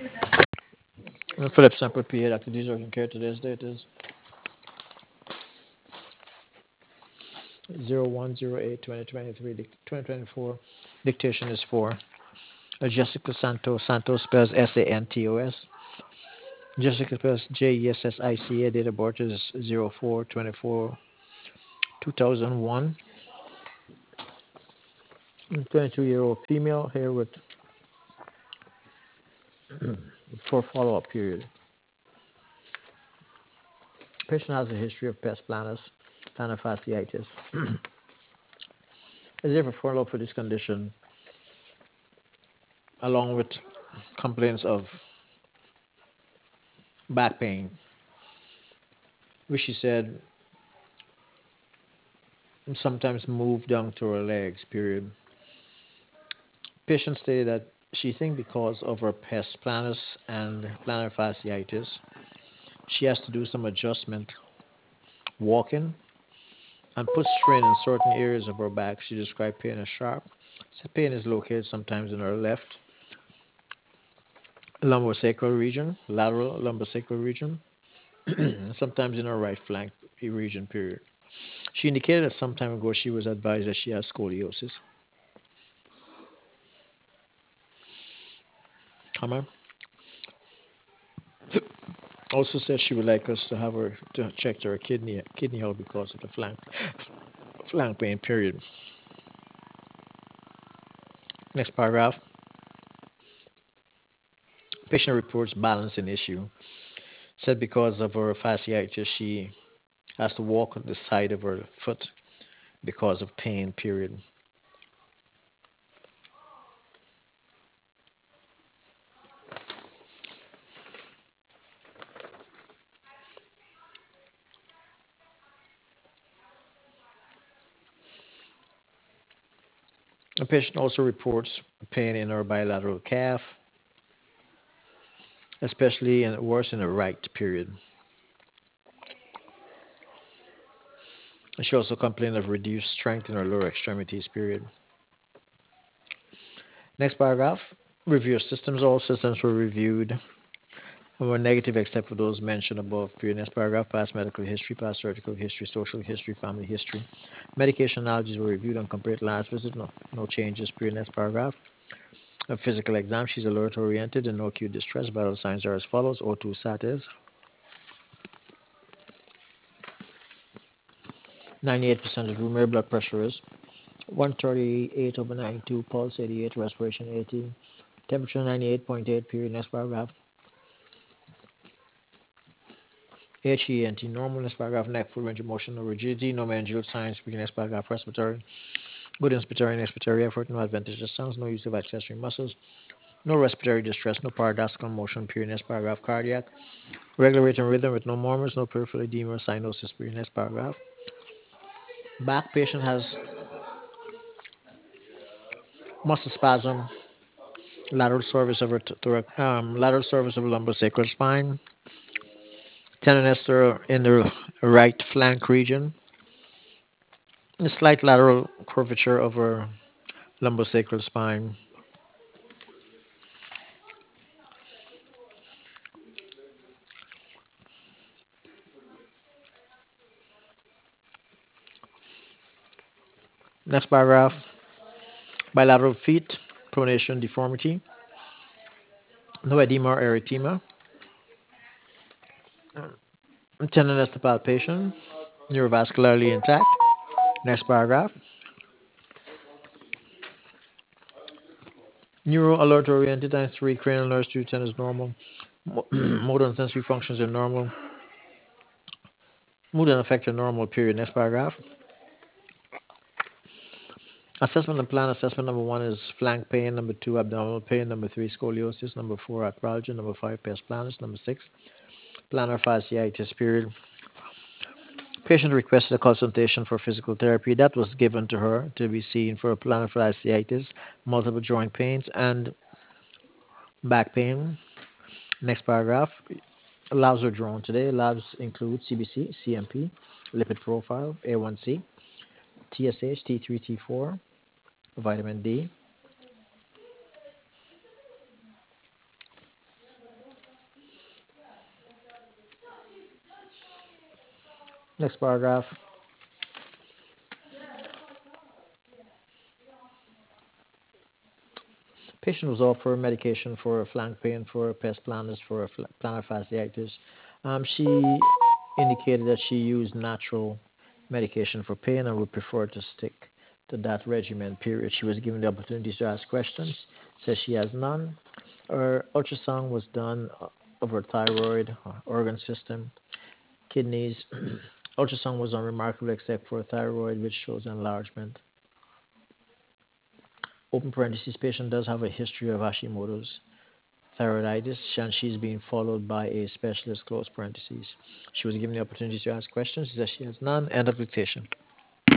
Phillips and prepared activities working care today's date is 01/08/2023. 2024. Dictation is 4. Jessica Santos. Santos spells Santos. Jessica spells Jessica. Date of birth is 04/24/2001. 22-year-old female here with for follow-up period. Patient has a history of pest plantar fasciitis. Is there for follow-up for this condition, along with complaints of back pain, which she said sometimes move down to her legs, period. Patient stated that she thinks because of her pes planus and plantar fasciitis, she has to do some adjustment walking and put strain in certain areas of her back. She described pain as sharp. Said pain is located sometimes in her left lumbosacral region, lateral lumbosacral region, and sometimes in her right flank region, period. She indicated that some time ago she was advised that she has scoliosis. Come Also said she would like us to have her to check her kidney health because of the flank pain, period. Next paragraph. Patient reports balancing issue. Said because of her fasciitis, she has to walk on the side of her foot because of pain, period. The patient also reports pain in her bilateral calf, especially and worse in the right, period. She also complained of reduced strength in her lower extremities, period. Next paragraph. Review systems. All systems were reviewed and were negative except for those mentioned above. Period. Next paragraph. Past medical history, past surgical history, social history, family history. Medication allergies were reviewed and compared to last visit. No changes. Period. Next paragraph. A physical exam. She's alert oriented and no acute distress. Vital signs are as follows. O2 sat is 98% of room air. Blood pressure is 138/92. Pulse 88. Respiration 18. Temperature 98.8. Period. Next paragraph. HENT, normal. Next paragraph. Neck, full range of motion, no rigidity, no meningeal signs. Next paragraph. Respiratory, good inspiratory and expiratory effort, no adventitious sounds, no use of accessory muscles, no respiratory distress, no paradoxical motion. Period. Next paragraph. Cardiac, regular rate and rhythm with no murmurs, no peripheral edema or cyanosis. Period. Next paragraph. Back, patient has muscle spasm, lateral service of lumbosacral spine, tenderness in the right flank region, a slight lateral curvature of her lumbosacral spine. Next paragraph. Bilateral feet, pronation deformity, no edema or erythema, tenderness to palpation, neurovascularly intact. Next paragraph. Neuro alert oriented times 3 cranial nerves 210 is normal. Motor and sensory functions are normal. Mood and affect are normal, period. Next paragraph. Assessment and plan. Assessment number 1 is flank pain. Number 2, abdominal pain. Number 3, scoliosis. Number 4, arthralgia. Number 5, pes planus. Number 6, plantar fasciitis, period. Patient requested a consultation for physical therapy that was given to her to be seen for plantar fasciitis, multiple joint pains, and back pain. Next paragraph. Labs were drawn today. Labs include CBC, CMP, lipid profile, A1C, TSH, T3, T4, vitamin D, Next paragraph. Patient was offered medication for flank pain, for pes planus, for plantar fasciitis. She indicated that she used natural medication for pain and would prefer to stick to that regimen, period. She was given the opportunity to ask questions, says she has none. Her ultrasound was done of her thyroid, organ system, kidneys. Ultrasound was unremarkable except for thyroid, which shows enlargement. Open parenthesis, patient does have a history of Hashimoto's thyroiditis, and she's being followed by a specialist, close parentheses. She was given the opportunity to ask questions. She says she has none. End of dictation.